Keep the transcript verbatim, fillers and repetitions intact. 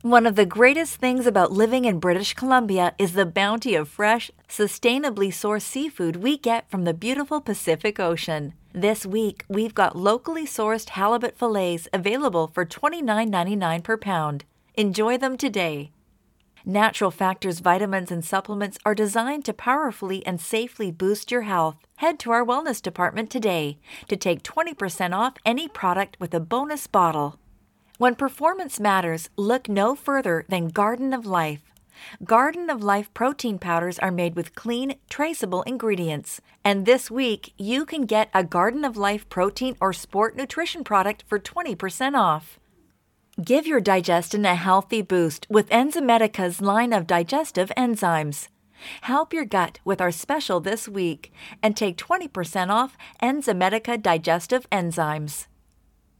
One of the greatest things about living in British Columbia is the bounty of fresh, sustainably sourced seafood we get from the beautiful Pacific Ocean. This week, we've got locally sourced halibut fillets available for twenty-nine ninety-nine per pound. Enjoy them today. Natural Factors vitamins and supplements are designed to powerfully and safely boost your health. Head to our wellness department today to take twenty percent off any product with a bonus bottle. When performance matters, look no further than Garden of Life. Garden of Life protein powders are made with clean, traceable ingredients. And this week, you can get a Garden of Life protein or sport nutrition product for twenty percent off. Give your digestion a healthy boost with Enzymedica's line of digestive enzymes. Help your gut with our special this week and take twenty percent off Enzymedica digestive enzymes.